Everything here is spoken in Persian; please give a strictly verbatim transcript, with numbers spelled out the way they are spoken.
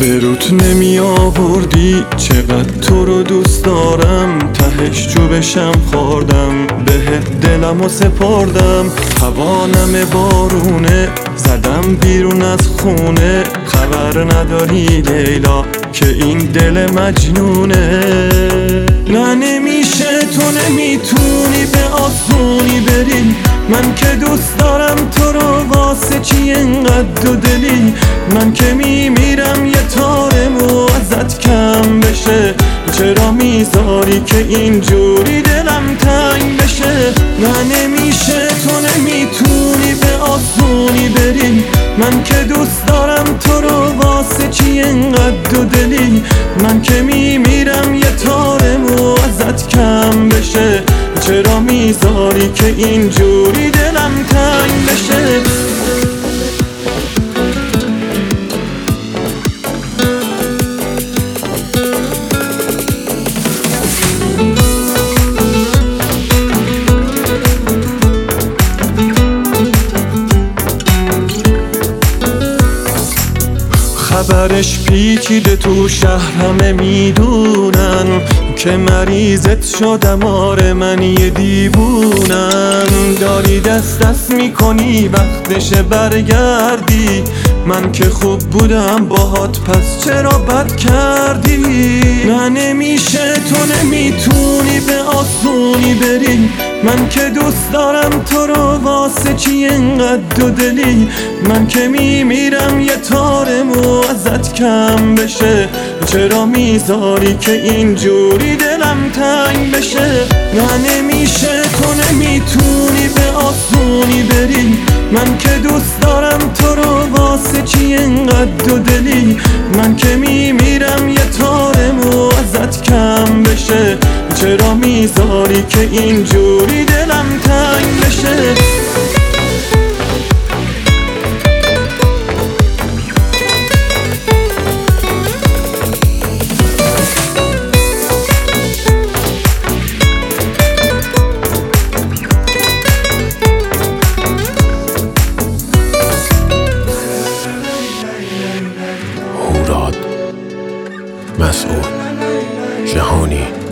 بروت نمی آوردی چقدر تو رو دوست دارم، تهش جو بشم خوردم بهت دلم و سپردم. هوانم بارونه زدم بیرون از خونه، خبر نداری لیلا که این دل مجنونه. نه نمیشه تو نمیتونی به آسونی بری، من که دوست دارم تو رو واسه چی انقدر دو دلی. من که میمیرم یه تار مو ازت کم بشه، چرا میذاری که اینجوری دلم تنگ بشه. نه نمیشه تو نمیتونی به آسونی بری، من که دوست دارم تو رو واسه چی انقدر دو دلی. من که میمیرم یه تار مو ازت کم بشه، چرا میذاری که اینجوری دلم تنگ بشه. خبرش پیچیده تو شهر، همه میدونن که مریضت شدم، آره من یه دیوونم. داری دست دست میکنی وقتشه برگردی، من که خوب بودم باهات پس چرا بد کردی. نه نمیشه تو نمیتونی به آسونی بری، من که دوست دارم تو رو واسه چی انقدر دو دلی. من که میمیرم یه تار مو ازت کم بشه، چرا میذاری که اینجوری دلم تنگ بشه. نه نمیشه تو نمیتونی به آسونی بری، من که دوست دارم تو رو واسه چی انقدر دو دلی. من که میمیرم یه تار مو ازت کم بشه، چرا میذاری که اینجوری دلم تنگ بشه. مسعود جهانی